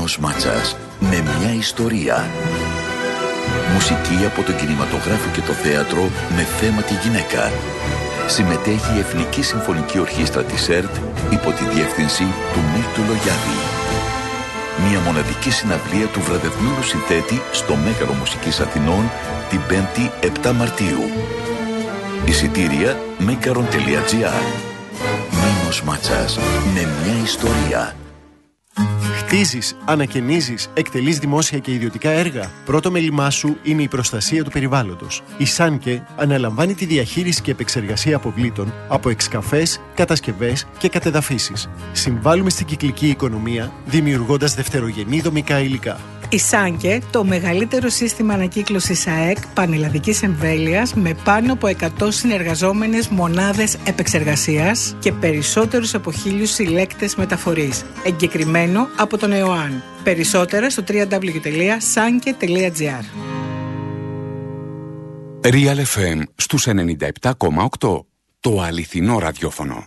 Μίνος Μάτσας, με μια ιστορία. Μουσική από τον κινηματογράφο και το θέατρο με θέμα τη γυναίκα. Συμμετέχει η Εθνική Συμφωνική Ορχήστρα της ΕΡΤ υπό τη διεύθυνση του Μίλτου Λογιάδη. Μια μοναδική συναυλία του βραβευμένου συνθέτη στο Μέγαρο Μουσικής Αθηνών την 5η 7 Μαρτίου. Εισιτήρια megaron.gr. Μίνος Μάτσας, με μια ιστορία. Χτίζεις, ανακαινίζεις, εκτελείς δημόσια και ιδιωτικά έργα. Πρώτο μέλημά σου είναι η προστασία του περιβάλλοντος. Η Σάνκε αναλαμβάνει τη διαχείριση και επεξεργασία αποβλήτων από εξκαφές, κατασκευές και κατεδαφίσεις. Συμβάλλουμε στην κυκλική οικονομία, δημιουργώντας δευτερογενή δομικά υλικά. Η Σάνκε, το μεγαλύτερο σύστημα ανακύκλωσης ΑΕΚ πανελλαδικής εμβέλειας με πάνω από 100 συνεργαζόμενες μονάδες επεξεργασίας και περισσότερους από 1.000 συλλέκτες μεταφορής. Εγκεκριμένο από τον ΕΟΑΝ. Περισσότερα στο www.sanke.gr. Real FM στους 97,8. Το αληθινό ραδιόφωνο.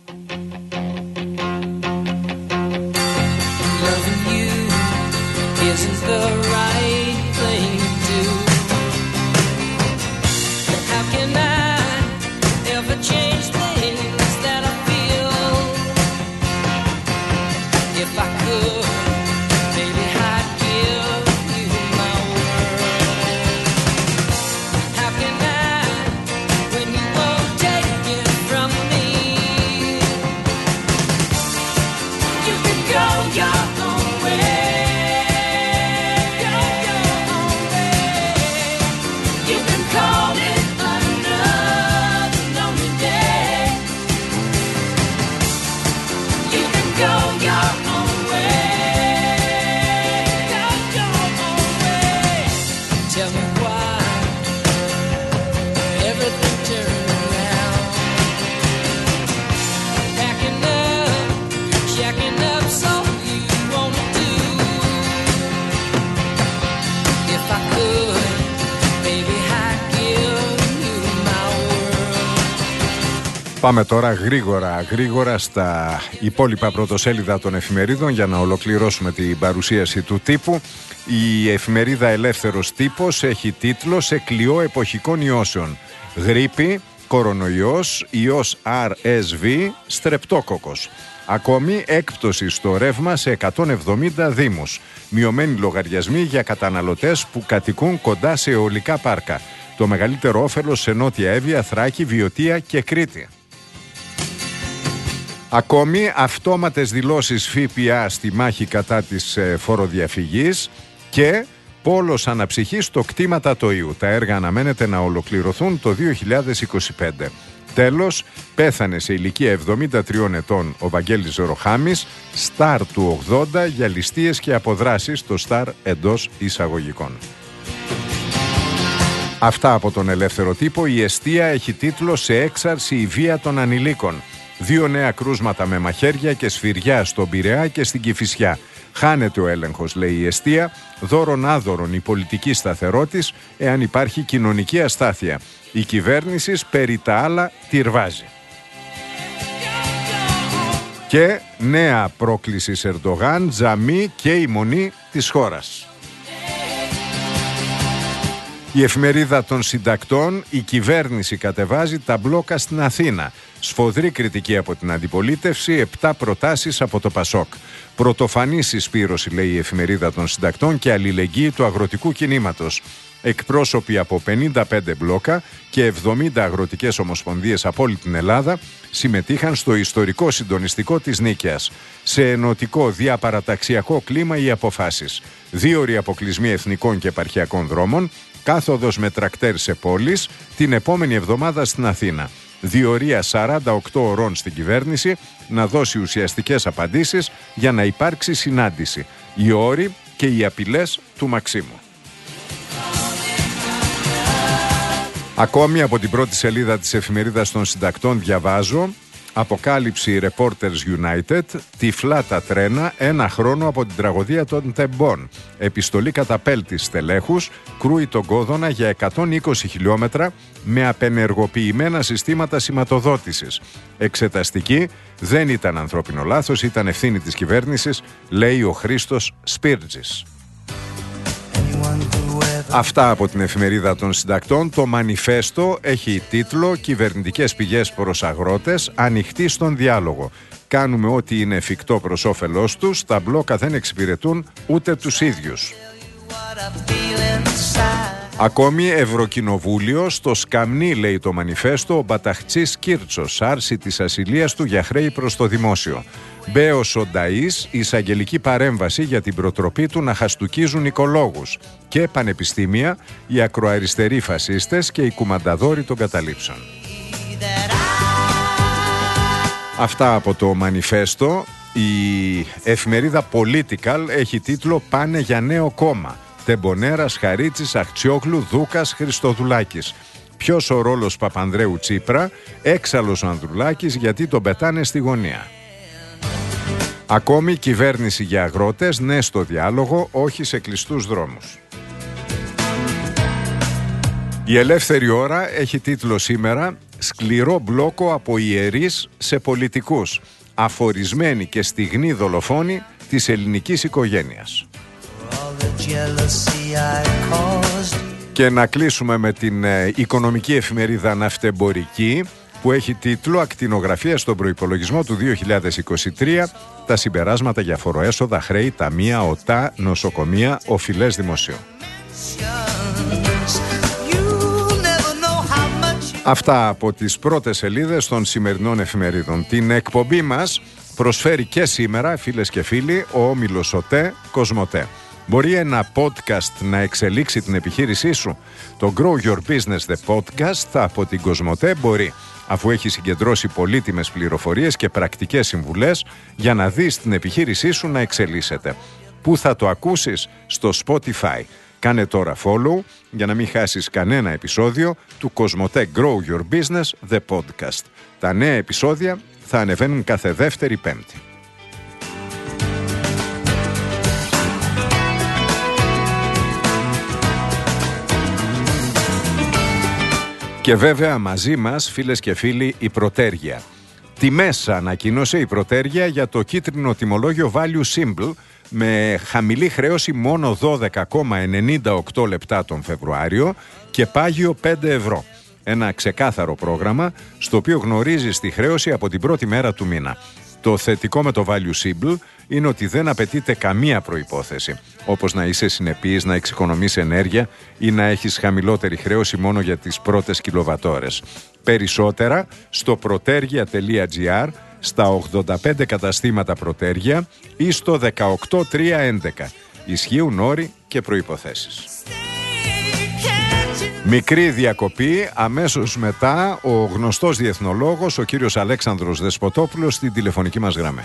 Isn't the right thing to do? How can I ever change things that I feel? If I could, maybe I'd give you my world. How can I, when you won't take it from me? You can go your own way. Πάμε τώρα γρήγορα στα υπόλοιπα πρωτοσέλιδα των εφημερίδων για να ολοκληρώσουμε την παρουσίαση του τύπου. Η εφημερίδα Ελεύθερος Τύπος έχει τίτλο «Σε κλειό εποχικών ιώσεων. Γρίπη, κορονοϊός, ιός RSV, στρεπτόκοκος». Ακόμη έκπτωση στο ρεύμα σε 170 δήμους. Μειωμένοι λογαριασμοί για καταναλωτές που κατοικούν κοντά σε αιωλικά πάρκα. Το μεγαλύτερο όφελος σε Νότια Εύβοια, Θράκη, Βιωτία και Κρήτη. Ακόμη αυτόματες δηλώσεις ΦΠΑ στη μάχη κατά της φοροδιαφυγής και πόλος αναψυχής στο κτήμα Τατοίου. Τα έργα αναμένεται να ολοκληρωθούν το 2025. Τέλος, πέθανε σε ηλικία 73 ετών ο Βαγγέλης Ζωροχάμης, στάρ του 80 για ληστείες και αποδράσεις, το στάρ εντός εισαγωγικών. Αυτά από τον Ελεύθερο Τύπο. Η Εστία έχει τίτλο «Σε έξαρση η βία των ανηλίκων». 2 νέα κρούσματα με μαχαίρια και σφυριά στον Πειραιά και στην Κηφισιά. Χάνεται ο έλεγχος, λέει η Εστία, δώρον άδωρον η πολιτική σταθερότης εάν υπάρχει κοινωνική αστάθεια. Η κυβέρνηση περί τα άλλα τυρβάζει. Και νέα πρόκληση Ερντογάν, τζαμί και η μονή της χώρας. Η εφημερίδα των συντακτών, η κυβέρνηση κατεβάζει τα μπλόκα στην Αθήνα. Σφοδρή κριτική από την αντιπολίτευση, 7 προτάσεις από το Πασόκ. Πρωτοφανή συσπήρωση, λέει η εφημερίδα των συντακτών, και αλληλεγγύη του αγροτικού κινήματος. Εκπρόσωποι από 55 μπλόκα και 70 αγροτικές ομοσπονδίες από όλη την Ελλάδα συμμετείχαν στο ιστορικό συντονιστικό της Νίκαιας. Σε ενωτικό διαπαραταξιακό κλίμα οι αποφάσεις. 2ωροι αποκλεισμοί εθνικών και επαρχιακών δρόμων, κάθοδος με τρακτέρ σε πόλεις, την επόμενη εβδομάδα στην Αθήνα. Διορία 48 ωρών στην κυβέρνηση να δώσει ουσιαστικές απαντήσεις για να υπάρξει συνάντηση. Οι όροι και οι απειλές του Μαξίμου. Ακόμη από την πρώτη σελίδα της εφημερίδας των συντακτών διαβάζω Αποκάλυψη Reporters United, τυφλά τα τρένα, 1 χρόνο από την τραγωδία των Τεμπών. Επιστολή καταπέλτης στελέχους, κρούει τον κόδωνα για 120 χιλιόμετρα με απενεργοποιημένα συστήματα σηματοδότησης. Εξεταστική, δεν ήταν ανθρώπινο λάθος, ήταν ευθύνη της κυβέρνησης, λέει ο Χρήστος Σπίρτζης. Αυτά από την εφημερίδα των συντακτών. Το μανιφέστο έχει τίτλο «Κυβερνητικές πηγές προς αγρότες, ανοιχτή στον διάλογο. Κάνουμε ό,τι είναι εφικτό προς όφελός τους, τα μπλόκα δεν εξυπηρετούν ούτε τους ίδιους». Ακόμη Ευρωκοινοβούλιο, στο σκαμνί, λέει το μανιφέστο, ο Μπαταχτσής Κίρτσος, άρση της ασυλίας του για χρέη προς το δημόσιο. Μπέος ο Νταΐς, εισαγγελική παρέμβαση για την προτροπή του να χαστουκίζουν οικολόγους. Και πανεπιστήμια, οι ακροαριστεροί φασίστες και οι κουμανταδόροι των καταλήψεων. Αυτά από το μανιφέστο. Η εφημερίδα Political έχει τίτλο «Πάνε για νέο κόμμα. Τεμπονέρας, Χαρίτσης, Αχτσιόγλου, Δούκας, Χριστοδουλάκης. Ποιος ο ρόλος Παπανδρέου Τσίπρα, έξαλλος ο Ανδρουλάκης, γιατί τον πετάνε στη γωνία». Ακόμη κυβέρνηση για αγρότες, ναι στο διάλογο, όχι σε κλειστούς δρόμους. Η Ελεύθερη Ώρα έχει τίτλο σήμερα «Σκληρό μπλόκο από ιερείς σε πολιτικούς. Αφορισμένοι και στιγνοί δολοφόνοι της ελληνικής οικογένειας». Και να κλείσουμε με την οικονομική εφημερίδα Ναυτεμπορική, που έχει τίτλο «Ακτινογραφία στον προϋπολογισμό του 2023, τα συμπεράσματα για φοροέσοδα, χρέη, ταμεία, ΟΤΑ, νοσοκομεία, οφειλές δημοσίου». Αυτά από τις πρώτες σελίδες των σημερινών εφημερίδων. Την εκπομπή μας προσφέρει και σήμερα, φίλες και φίλοι, ο όμιλος ΟΤΕ Κοσμοτέ. Μπορεί ένα podcast να εξελίξει την επιχείρησή σου? Το Grow Your Business The Podcast από την Κοσμοτέ μπορεί, αφού έχει συγκεντρώσει πολύτιμες πληροφορίες και πρακτικές συμβουλές για να δεις την επιχείρησή σου να εξελίσσεται. Πού θα το ακούσεις? Στο Spotify. Κάνε τώρα follow για να μην χάσεις κανένα επεισόδιο του Κοσμοτέ Grow Your Business The Podcast. Τα νέα επεισόδια θα ανεβαίνουν κάθε Δεύτερη Πέμπτη. Και βέβαια μαζί μας, φίλες και φίλοι, η Πρωτέργεια. Τιμές ανακοίνωσε η Πρωτέργεια για το κίτρινο τιμολόγιο Value Symbol με χαμηλή χρέωση μόνο 12,98 λεπτά τον Φεβρουάριο και πάγιο 5 ευρώ. Ένα ξεκάθαρο πρόγραμμα στο οποίο γνωρίζεις τη χρέωση από την πρώτη μέρα του μήνα. Το θετικό με το Value Symbol είναι ότι δεν απαιτείται καμία προϋπόθεση, όπως να είσαι συνεπής, να εξοικονομείς ενέργεια ή να έχεις χαμηλότερη χρέωση μόνο για τις πρώτες κιλοβατόρες. Περισσότερα στο protergia.gr, στα 85 καταστήματα Πρωτέργεια ή στο 18311. Ισχύουν όροι και προϋποθέσεις. Μικρή διακοπή, αμέσως μετά ο γνωστός διεθνολόγος, ο κύριος Αλέξανδρος Δεσποτόπουλος, στην τηλεφωνική μας γραμμή.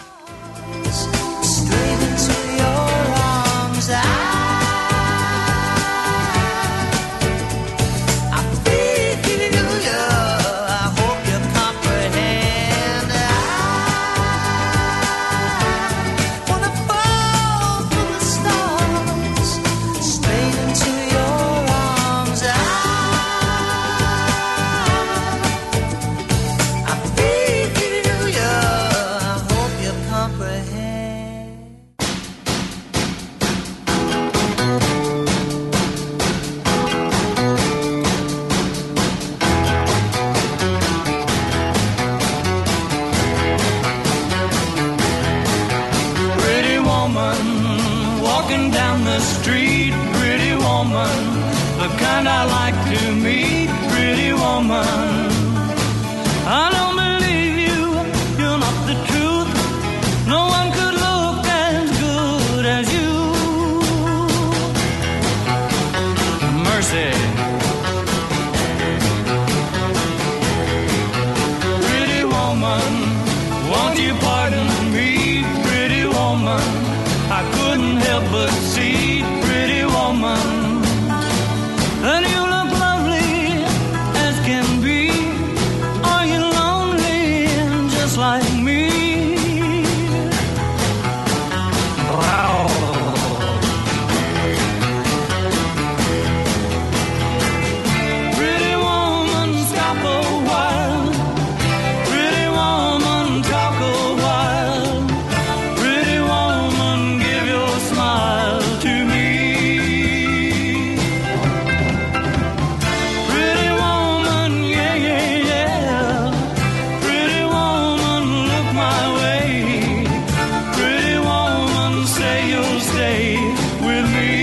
stay with me,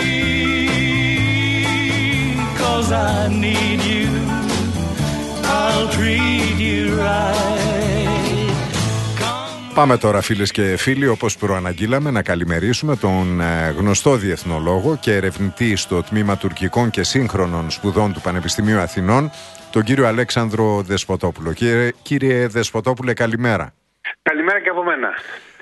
'cause I need you, I'll treat you right. Πάμε τώρα, φίλες και φίλοι, όπως προαναγγείλαμε, να καλημερίσουμε τον γνωστό διεθνολόγο και ερευνητή στο Τμήμα Τουρκικών και Σύγχρονων Σπουδών του Πανεπιστημίου Αθηνών, τον κύριο Αλέξανδρο Δεσποτόπουλο. Κύριε Δεσποτόπουλε, καλημέρα. Καλημέρα και από μένα.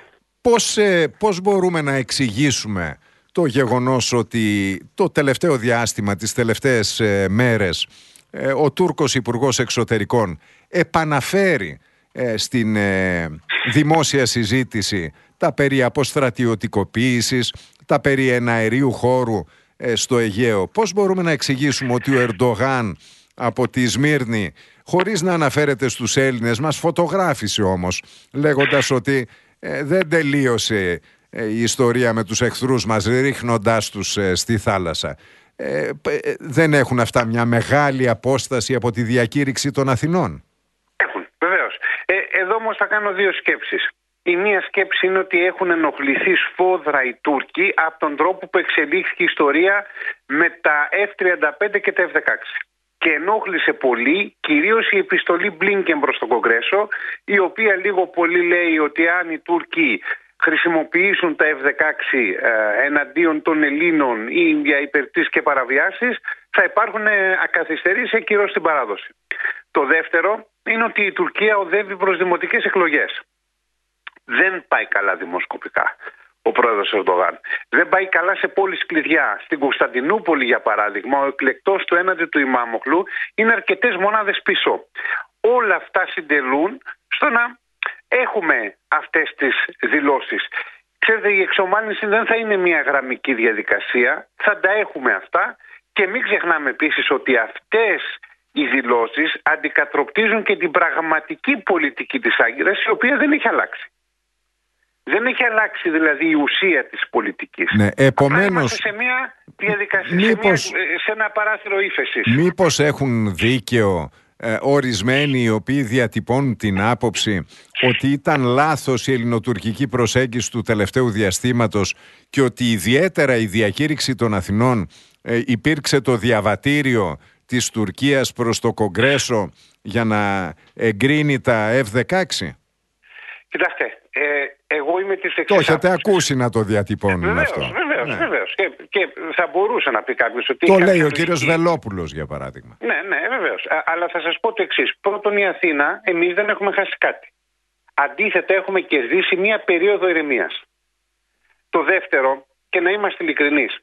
Πώς μπορούμε να εξηγήσουμε το γεγονός ότι το τελευταίο διάστημα, τις τελευταίες μέρες, ο Τούρκος Υπουργός Εξωτερικών επαναφέρει στην δημόσια συζήτηση τα περί αποστρατιωτικοποίησης, τα περί εναερίου χώρου στο Αιγαίο? Πώς μπορούμε να εξηγήσουμε ότι ο Ερντογάν από τη Σμύρνη, χωρίς να αναφέρεται στους Έλληνες, μας φωτογράφησε όμως, λέγοντας ότι δεν τελείωσε η ιστορία με τους εχθρούς μας, ρίχνοντάς τους στη θάλασσα? Δεν έχουν αυτά μια μεγάλη απόσταση από τη διακήρυξη των Αθηνών? Έχουν, βεβαίως. Εδώ όμως θα κάνω δύο σκέψεις. Η μία σκέψη είναι ότι έχουν ενοχληθεί σφόδρα οι Τούρκοι από τον τρόπο που εξελίχθηκε η ιστορία με τα F-35 και τα F-16. Και ενόχλησε πολύ, κυρίως η επιστολή Μπλίνκεν προς το Κογκρέσο, η οποία λίγο πολύ λέει ότι αν οι Τούρκοι χρησιμοποιήσουν τα F-16 εναντίον των Ελλήνων ή για υπερτήσεις και παραβιάσεις, θα υπάρχουν ακαθυστερήσεις ακυρώσεις στην παράδοση. Το δεύτερο είναι ότι η Τουρκία οδεύει προς δημοτικές εκλογές. Δεν πάει καλά δημοσκοπικά ο πρόεδρος Ερντογάν. Δεν πάει καλά σε πόλεις κλειδιά. Στην Κωνσταντινούπολη, για παράδειγμα, ο εκλεκτός του έναντι του Ημάμοχλου είναι αρκετές μονάδες πίσω. Όλα αυτά συντελούν στο να έχουμε αυτές τις δηλώσεις. Ξέρετε, η εξομάλυνση δεν θα είναι μια γραμμική διαδικασία. Θα τα έχουμε αυτά και μην ξεχνάμε επίσης ότι αυτές οι δηλώσεις αντικατροπτίζουν και την πραγματική πολιτική της Άγκυρας, η οποία δεν έχει αλλάξει. Δεν έχει αλλάξει δηλαδή η ουσία της πολιτικής. Ναι, επομένως, είμαστε σε μια διαδικασία, σε ένα παράθυρο ύφεσης. Μήπως έχουν δίκαιο ορισμένοι οι οποίοι διατυπώνουν την άποψη ότι ήταν λάθος η ελληνοτουρκική προσέγγιση του τελευταίου διαστήματος και ότι ιδιαίτερα η διακήρυξη των Αθηνών υπήρξε το διαβατήριο της Τουρκίας προς το Κογκρέσο για να εγκρίνει τα F-16? Κοιτάξτε, εγώ είμαι της εξής. Το έχετε ακούσει να το διατυπώνουν αυτό? Βεβαίως. Και θα μπορούσε να πει κάποιος ότι... Το λέει ο κύριος Βελόπουλος, για παράδειγμα. Ναι, βεβαίως. Αλλά θα σας πω το εξής. Πρώτον, η Αθήνα, εμείς δεν έχουμε χάσει κάτι. Αντίθετα, έχουμε κερδίσει μία περίοδο ηρεμίας. Το δεύτερο, και να είμαστε ειλικρινείς,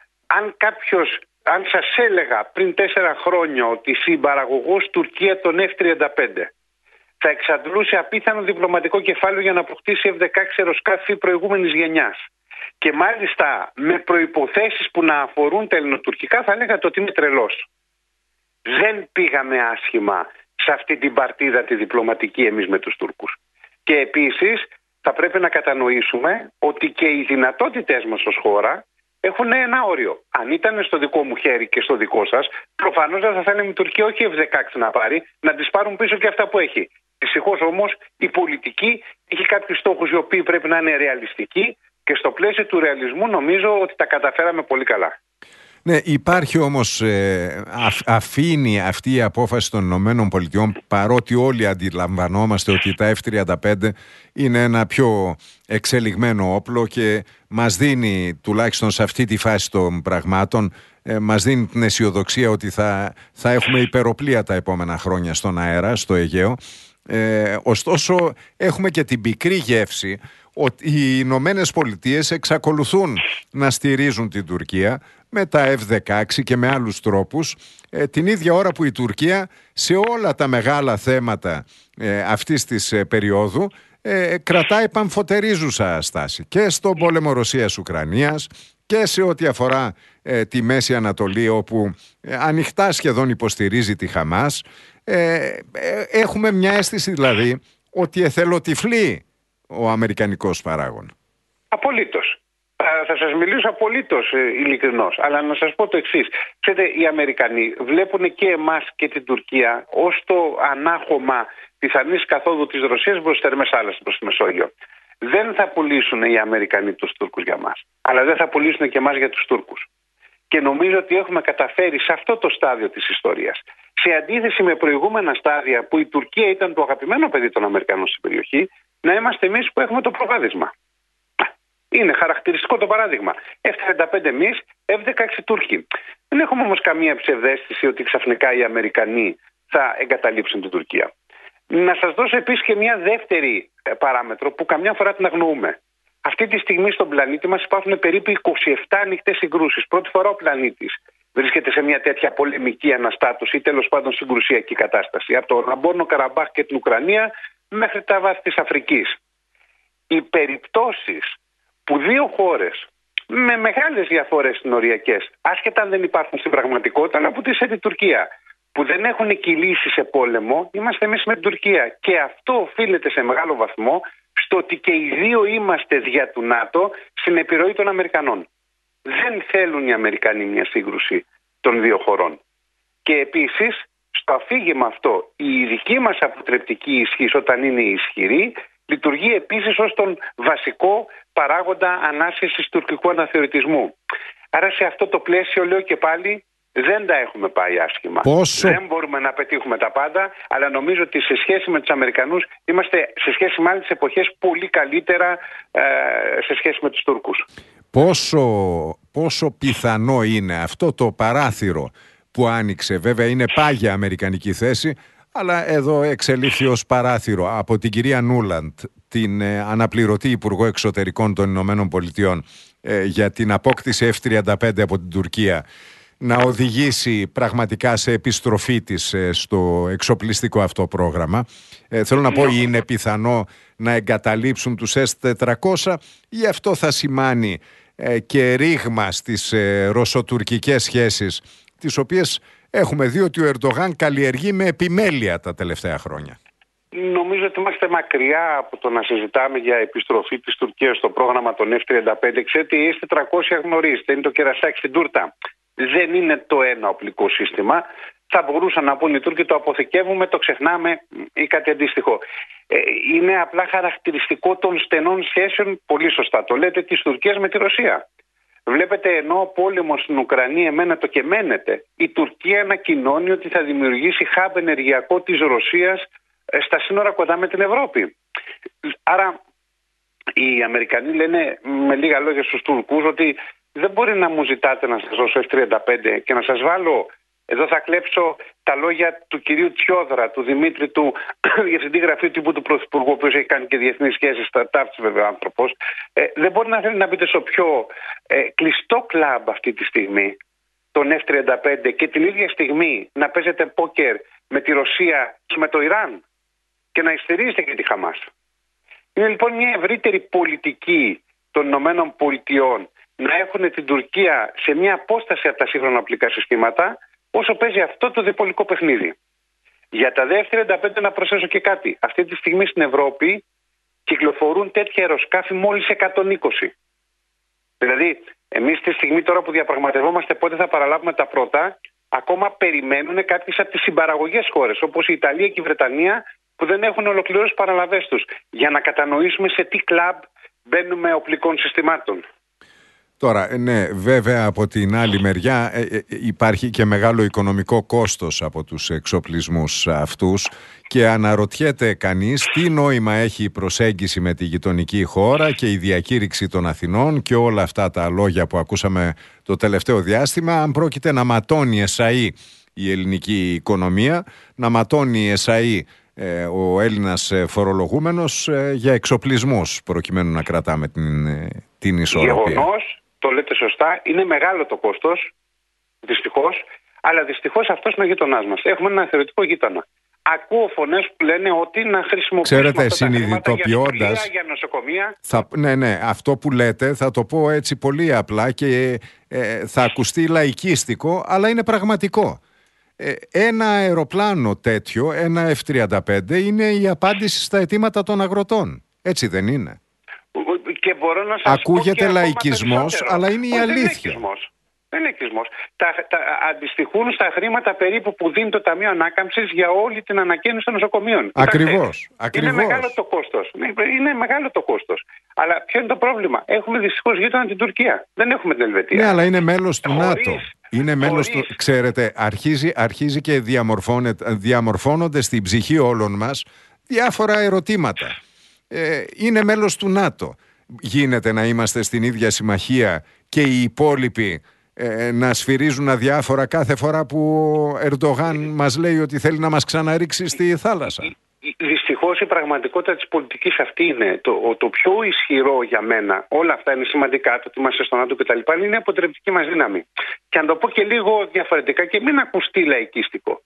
αν σας έλεγα πριν 4 χρόνια ότι συμπαραγωγός Τουρκία των F-35 θα εξαντλούσε απίθανο διπλωματικό κεφάλαιο για να αποκτήσει F-16 αεροσκάφη προηγούμενης γενιάς, και μάλιστα με προϋποθέσεις που να αφορούν τα ελληνοτουρκικά, θα λέγατε ότι είμαι τρελός. Δεν πήγαμε άσχημα σε αυτή την παρτίδα τη διπλωματική εμείς με τους Τούρκους. Και επίσης θα πρέπει να κατανοήσουμε ότι και οι δυνατότητες μας ως χώρα έχουν ένα όριο. Αν ήταν στο δικό μου χέρι και στο δικό σας, προφανώς δεν θα θέλαμε η Τουρκία όχι F-16 να πάρει, να τις πάρουν πίσω και αυτά που έχει. Δυστυχώς όμως η πολιτική έχει κάποιους στόχους οι οποίοι πρέπει να είναι ρεαλιστικοί, και στο πλαίσιο του ρεαλισμού νομίζω ότι τα καταφέραμε πολύ καλά. Ναι, υπάρχει όμως, αφήνει αυτή η απόφαση των ΗΠΑ, παρότι όλοι αντιλαμβανόμαστε ότι τα F-35 είναι ένα πιο εξελιγμένο όπλο και μας δίνει, τουλάχιστον σε αυτή τη φάση των πραγμάτων, μας δίνει την αισιοδοξία ότι θα έχουμε υπεροπλία τα επόμενα χρόνια στον αέρα, στο Αιγαίο. Ωστόσο έχουμε και την πικρή γεύση ότι οι Ηνωμένες Πολιτείες εξακολουθούν να στηρίζουν την Τουρκία με τα F-16 και με άλλους τρόπους, την ίδια ώρα που η Τουρκία σε όλα τα μεγάλα θέματα αυτής της περίοδου κρατάει παμφωτερίζουσα στάση και στον πόλεμο Ρωσίας-Ουκρανίας και σε ό,τι αφορά τη Μέση Ανατολή, όπου ανοιχτά σχεδόν υποστηρίζει τη Χαμάς. Έχουμε μια αίσθηση δηλαδή ότι εθελοτυφλεί ο αμερικανικός παράγων. Απολύτως. Θα σας μιλήσω απολύτως ειλικρινώς. Αλλά να σας πω το εξής. Ξέρετε, οι Αμερικανοί βλέπουν και εμάς και την Τουρκία ως το ανάχωμα πιθανής καθόδου της Ρωσίας προς θερμές θάλασσες, προς τη Μεσόγειο. Δεν θα πουλήσουν οι Αμερικανοί τους Τούρκους για μας. αλλά δεν θα πουλήσουν και εμάς για τους Τούρκους. Και νομίζω ότι έχουμε καταφέρει σε αυτό το στάδιο της ιστορίας, σε αντίθεση με προηγούμενα στάδια που η Τουρκία ήταν το αγαπημένο παιδί των Αμερικανών στην περιοχή, να είμαστε εμείς που έχουμε το προβάδισμα. Είναι χαρακτηριστικό το παράδειγμα. F-35 εμείς, F-16 Τούρκοι. Δεν έχουμε όμως καμία ψευδαίσθηση ότι ξαφνικά οι Αμερικανοί θα εγκαταλείψουν την Τουρκία. Να σας δώσω επίσης και μια δεύτερη παράμετρο που καμιά φορά την αγνοούμε. Αυτή τη στιγμή στον πλανήτη μας υπάρχουν περίπου 27 ανοιχτές συγκρούσεις. Πρώτη φορά ο πλανήτης βρίσκεται σε μια τέτοια πολεμική αναστάτωση ή τέλος πάντων συγκρουσιακή κατάσταση. Από το Ναγκόρνο Καραμπάχ και την Ουκρανία μέχρι τα βάθη της Αφρικής. Οι περιπτώσεις που δύο χώρες με μεγάλες διαφορές συνοριακές, άσχετα αν δεν υπάρχουν στην πραγματικότητα, αλλά που τη η Τουρκία, που δεν έχουν κυλήσει σε πόλεμο, είμαστε εμείς με την Τουρκία. Και αυτό οφείλεται σε μεγάλο βαθμό στο ότι και οι δύο είμαστε δια του ΝΑΤΟ στην επιρροή των Αμερικανών. Δεν θέλουν οι Αμερικανοί μια σύγκρουση των δύο χωρών. Και επίσης, στο αφήγημα αυτό, η δική μας αποτρεπτική ισχύς όταν είναι ισχυρή, λειτουργεί επίσης ως τον βασικό παράγοντα ανάσχεσης τουρκικού αναθεωρητισμού. Άρα σε αυτό το πλαίσιο, λέω και πάλι, δεν τα έχουμε πάει άσχημα. Δεν μπορούμε να πετύχουμε τα πάντα, αλλά νομίζω ότι σε σχέση με τους Αμερικανούς είμαστε σε σχέση με άλλες εποχές πολύ καλύτερα σε σχέση με τους Τούρκους. Πόσο πιθανό είναι αυτό το παράθυρο που άνοιξε? Βέβαια είναι πάγια αμερικανική θέση, αλλά εδώ εξελίχθη ως παράθυρο από την κυρία Νούλαντ, την αναπληρωτή Υπουργό Εξωτερικών των Ηνωμένων Πολιτειών, για την απόκτηση F-35 από την Τουρκία, να οδηγήσει πραγματικά σε επιστροφή της στο εξοπλιστικό αυτό πρόγραμμα. Θέλω να πω, είναι πιθανό να εγκαταλείψουν τους S-400 ή αυτό θα σημάνει και ρήγμα στις ρωσοτουρκικές σχέσεις, τις οποίες έχουμε δει ότι ο Ερντογάν καλλιεργεί με επιμέλεια τα τελευταία χρόνια? Νομίζω ότι είμαστε μακριά από το να συζητάμε για επιστροφή της Τουρκίας στο πρόγραμμα των F-35. Ξέρετε, οι S-400 γνωρίζετε, είναι το κερασάκι στην τούρτα. Δεν είναι το ένα οπλικό σύστημα. Θα μπορούσαν να πούν οι Τούρκοι το αποθηκεύουμε, το ξεχνάμε ή κάτι αντίστοιχο. Είναι απλά χαρακτηριστικό των στενών σχέσεων, πολύ σωστά το λέτε, της Τουρκίας με τη Ρωσία. Βλέπετε, ενώ ο πόλεμος στην Ουκρανία εμένα το κεμένεται, η Τουρκία ανακοινώνει ότι θα δημιουργήσει hub ενεργειακό της Ρωσίας στα σύνορα κοντά με την Ευρώπη. Άρα οι Αμερικανοί λένε με λίγα λόγια στους Τούρκους ότι δεν μπορεί να μου ζητάτε να σας δώσω F-35 και να σας βάλω, εδώ θα κλέψω τα λόγια του κυρίου Τσιόδρα, του Δημήτρη, του διευθυντή γραφείου τύπου του Πρωθυπουργού, ο οποίος έχει κάνει και διεθνείς σχέσεις, startups βέβαια άνθρωπος. Δεν μπορεί να θέλει να μπείτε στο πιο κλειστό κλαμπ αυτή τη στιγμή, τον F-35, και την ίδια στιγμή να παίζετε πόκερ με τη Ρωσία και με το Ιράν και να υστηρίζετε και τη Χαμάς. Είναι λοιπόν μια ευρύτερη πολιτική των Ηνωμένων Πολιτειών να έχουν την Τουρκία σε μια απόσταση από τα σύγχρονα οπλικά συστήματα, όσο παίζει αυτό το διπολικό παιχνίδι. Για τα F-35 να προσθέσω και κάτι. Αυτή τη στιγμή στην Ευρώπη κυκλοφορούν τέτοια αεροσκάφη μόλις 120. Δηλαδή, εμείς τη στιγμή τώρα που διαπραγματευόμαστε πότε θα παραλάβουμε τα πρώτα, ακόμα περιμένουν κάποιες από τις συμπαραγωγές χώρες, όπως η Ιταλία και η Βρετανία, που δεν έχουν ολοκληρώσει παραλαβές τους, για να κατανοήσουμε σε τι κλαμπ μπαίνουμε οπλικών συστημάτων. Τώρα, ναι, βέβαια από την άλλη μεριά υπάρχει και μεγάλο οικονομικό κόστος από τους εξοπλισμούς αυτούς και αναρωτιέται κανείς τι νόημα έχει η προσέγγιση με τη γειτονική χώρα και η διακήρυξη των Αθηνών και όλα αυτά τα λόγια που ακούσαμε το τελευταίο διάστημα, αν πρόκειται να ματώνει εσαΐ η ελληνική οικονομία, να ματώνει εσαΐ ο Έλληνας φορολογούμενος για εξοπλισμούς προκειμένου να κρατάμε την ισορροπία. Γεγονός, το λέτε σωστά, είναι μεγάλο το κόστος, δυστυχώς, αλλά δυστυχώς αυτός είναι ο γείτονάς μας. Έχουμε ένα θεωρητικό γείτονα. Ακούω φωνές που λένε ότι να χρησιμοποιήσουμε ξέρετε, συνειδητοποιώντας, για νοσοκομεία. Ναι, αυτό που λέτε θα το πω έτσι πολύ απλά και θα ακουστεί λαϊκίστικο, αλλά είναι πραγματικό. Ένα αεροπλάνο τέτοιο, ένα F-35, είναι η απάντηση στα αιτήματα των αγροτών. Έτσι δεν είναι? Και μπορώ να σας ακούγεται πω και λαϊκισμός, αλλά είναι η αλήθεια. Δεν είναι κλεισμός. Αντιστοιχούν στα χρήματα περίπου που δίνει το Ταμείο Ανάκαμψης για όλη την ανακαίνιση των νοσοκομείων. Ακριβώς. Είναι μεγάλο το κόστος. Είναι μεγάλο το κόστος. Αλλά ποιο είναι το πρόβλημα? Έχουμε δυστυχώς γείτονα την Τουρκία. Δεν έχουμε την Ελβετία. Ναι, αλλά είναι μέλος του ΝΑΤΟ. Είναι μέλος του. Ξέρετε, αρχίζει και διαμορφώνονται στην ψυχή όλων μας διάφορα ερωτήματα. Είναι μέλος του ΝΑΤΟ. Γίνεται να είμαστε στην ίδια συμμαχία και οι υπόλοιποι να σφυρίζουν αδιάφορα κάθε φορά που ο Ερντογάν μας λέει ότι θέλει να μας ξαναρίξει στη θάλασσα? Δυστυχώς η πραγματικότητα της πολιτικής αυτή είναι το πιο ισχυρό για μένα. Όλα αυτά είναι σημαντικά, το ότι είμαστε στο ΝΑΤΟ κτλ. Είναι η αποτρεπτική μας δύναμη. Και αν το πω και λίγο διαφορετικά και μην ακουστεί λαϊκίστικο.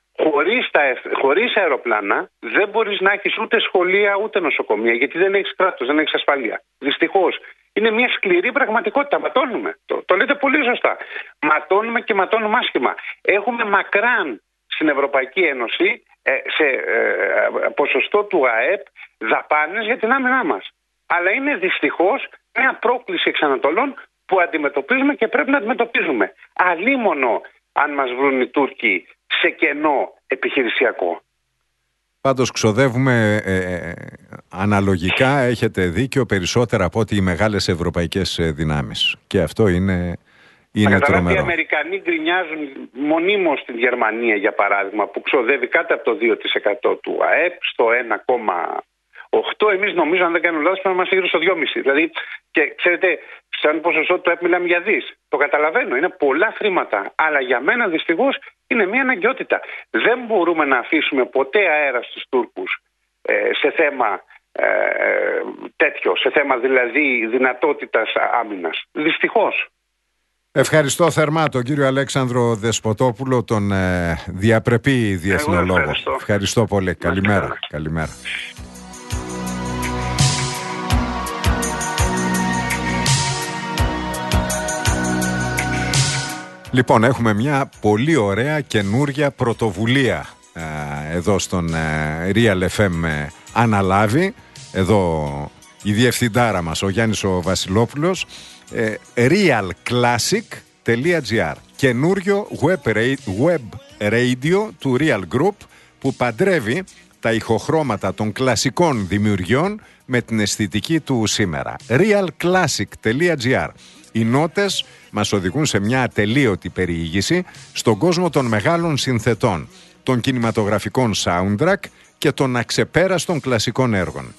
Χωρίς αεροπλάνα δεν μπορείς να έχεις ούτε σχολεία ούτε νοσοκομεία, γιατί δεν έχεις κράτος, δεν έχεις ασφαλεία. Δυστυχώς. Είναι μια σκληρή πραγματικότητα. Ματώνουμε. Το λέτε πολύ σωστά. Ματώνουμε και ματώνουμε άσχημα. Έχουμε μακράν στην Ευρωπαϊκή Ένωση σε ποσοστό του ΑΕΠ δαπάνες για την άμυνά μας. Αλλά είναι δυστυχώς μια πρόκληση εξ Ανατολών που αντιμετωπίζουμε και πρέπει να αντιμετωπίζουμε. Αλίμονο αν μας βρουν οι Τούρκοι σε κενό επιχειρησιακό. Πάντως ξοδεύουμε αναλογικά, έχετε δίκιο, περισσότερα από ό,τι οι μεγάλες ευρωπαϊκές δυνάμεις. Και αυτό είναι τρομερό. Οι Αμερικανοί γκρινιάζουν μονίμως στην Γερμανία, για παράδειγμα, που ξοδεύει κάτω από το 2% του ΑΕΠ, στο 1,8%. Εμείς νομίζω, αν δεν κάνω λάθος, πρέπει να είμαστε γύρω στο 2,5%. Δηλαδή, και ξέρετε, σαν ποσοστό του ΑΕΠ μιλάμε για δις. Το καταλαβαίνω, είναι πολλά χρήματα. Αλλά για μένα δυστυχώς είναι μια αναγκαιότητα. Δεν μπορούμε να αφήσουμε ποτέ αέρα στους Τούρκους σε θέμα τέτοιο, σε θέμα δηλαδή δυνατότητας άμυνας. Δυστυχώς. Ευχαριστώ θερμά τον κύριο Αλέξανδρο Δεσποτόπουλο, τον διαπρεπή διεθνολόγο. Ευχαριστώ πολύ. Καλημέρα. Καλημέρα. Λοιπόν, έχουμε μια πολύ ωραία καινούρια πρωτοβουλία εδώ στον Real FM αναλάβει. Εδώ η διευθυντάρα μας, ο Γιάννης ο Βασιλόπουλος. realclassic.gr, καινούριο web radio του Real Group που παντρεύει τα ηχοχρώματα των κλασικών δημιουργιών με την αισθητική του σήμερα. realclassic.gr. Οι νότες μας οδηγούν σε μια ατελείωτη περιήγηση στον κόσμο των μεγάλων συνθετών, των κινηματογραφικών soundtrack και των αξεπέραστων κλασικών έργων.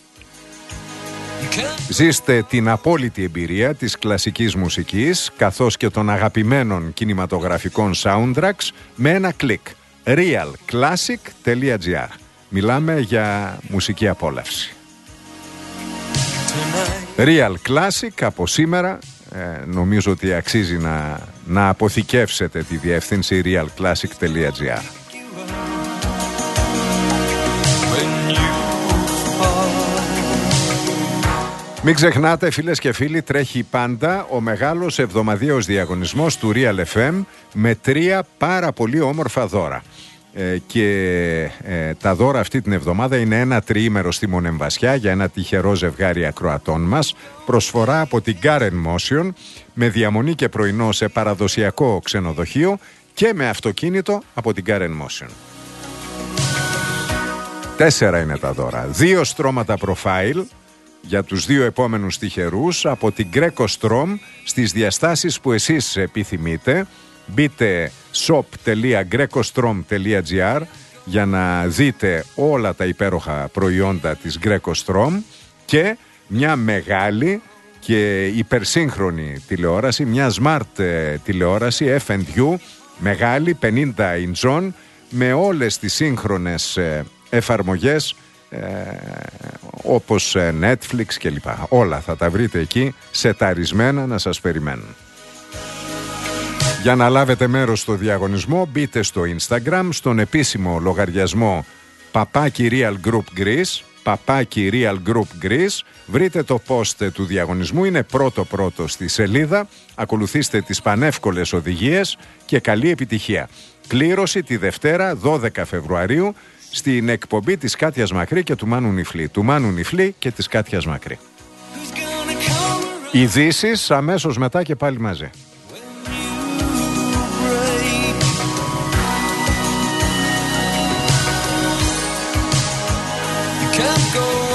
Ζήστε την απόλυτη εμπειρία της κλασικής μουσικής καθώς και των αγαπημένων κινηματογραφικών soundtracks με ένα κλικ. realclassic.gr. Μιλάμε για μουσική απόλαυση. Real Classic από σήμερα. Νομίζω ότι αξίζει να αποθηκεύσετε τη διεύθυνση realclassic.gr. Μην ξεχνάτε, φίλες και φίλοι, τρέχει πάντα ο μεγάλος εβδομαδιαίος διαγωνισμός του Real FM με 3 πάρα πολύ όμορφα δώρα. Τα δώρα αυτή την εβδομάδα είναι ένα τριήμερο στη Μονεμβασιά για ένα τυχερό ζευγάρι ακροατών μας, προσφορά από την Karen Motion με διαμονή και πρωινό σε παραδοσιακό ξενοδοχείο και με αυτοκίνητο από την Karen Motion. 4 είναι τα δώρα. 2 στρώματα προφάιλ για τους 2 επόμενους τυχερούς από την Greco Strom στις διαστάσεις που εσείς επιθυμείτε. Μπείτε shop.grecostrom.gr για να δείτε όλα τα υπέροχα προϊόντα της Greco Strom και μια μεγάλη και υπερσύγχρονη τηλεόραση, μια smart τηλεόραση F&U μεγάλη 50 ιντσών με όλες τις σύγχρονες εφαρμογές όπως Netflix κλπ. Όλα θα τα βρείτε εκεί σεταρισμένα να σας περιμένουν. Για να λάβετε μέρος στο διαγωνισμό μπείτε στο Instagram στον επίσημο λογαριασμό Παπάκι Real Group Greece, Παπάκι Real Group Greece. Βρείτε το post του διαγωνισμού, είναι πρώτο στη σελίδα. Ακολουθήστε τις πανεύκολες οδηγίες και καλή επιτυχία. Κλήρωση τη Δευτέρα 12 Φεβρουαρίου στην εκπομπή της Κάτιας Μακρύ και του Μάνου Νιφλή. Του Μάνου Νιφλή και της Κάτιας Μακρύ. Ειδήσεις αμέσως μετά και πάλι μαζί. Come go